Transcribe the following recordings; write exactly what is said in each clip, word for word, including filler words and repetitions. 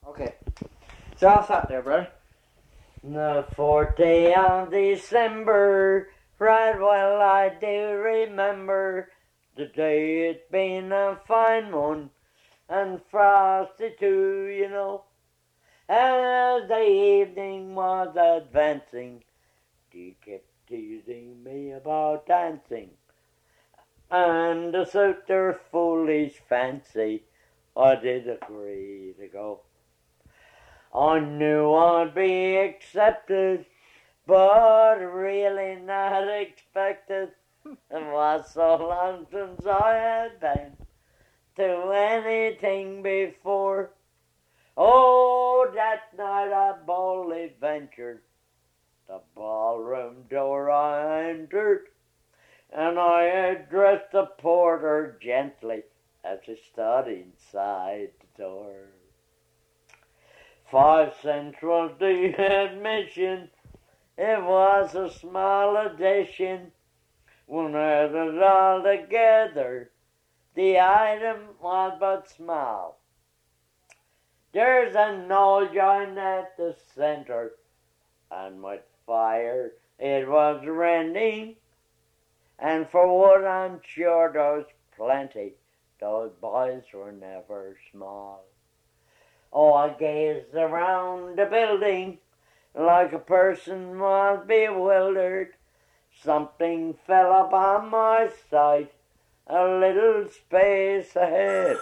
Okay. So I'll stop there, brother. The fourth day of December, right well I do remember the day it been a fine one, and frosty too, you know. As the evening was advancing, he kept teasing me about dancing, and to suit their foolish fancy, I did agree to go. I knew I'd be accepted, but really not expected. It was so long since I had been to anything before. Oh, that night I boldly ventured the ballroom door I entered, and I addressed the porter gently as he stood inside the door. Five cents was the admission. It was a small addition. When added all together, the item was but small. There's a nose joint at the center, and with fire it was rending. And for wood I'm sure there was plenty. Those boys were never small. Oh, I gazed around the building like a person was bewildered. Something fell upon my sight, a little space ahead.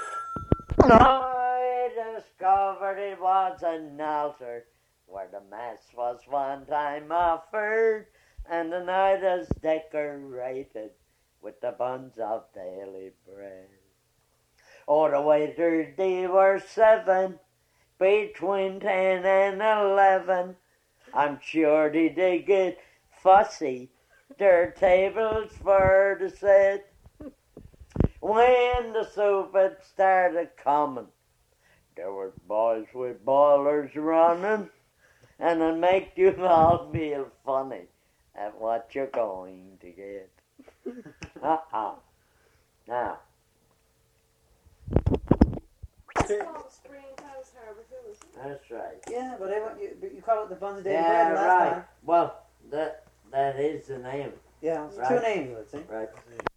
I discovered it was an altar where the mass was one time offered, and the night is decorated with the buns of daily bread. Oh, the waiters, they were seven, between ten and eleven. I'm sure they did get fussy, their tables for the set. When the soup had started coming, there were boys with boilers running, and it make you all feel funny at what you're going to get. Uh-uh. Now. It's called Springhouse Harbour Hill, isn't it? That's right. Yeah, but, I want you, but you call it the Buns of Daily Yeah, Bread last right. time. Well, that that is the name. Yeah, it's Right. two names, let's say. Right.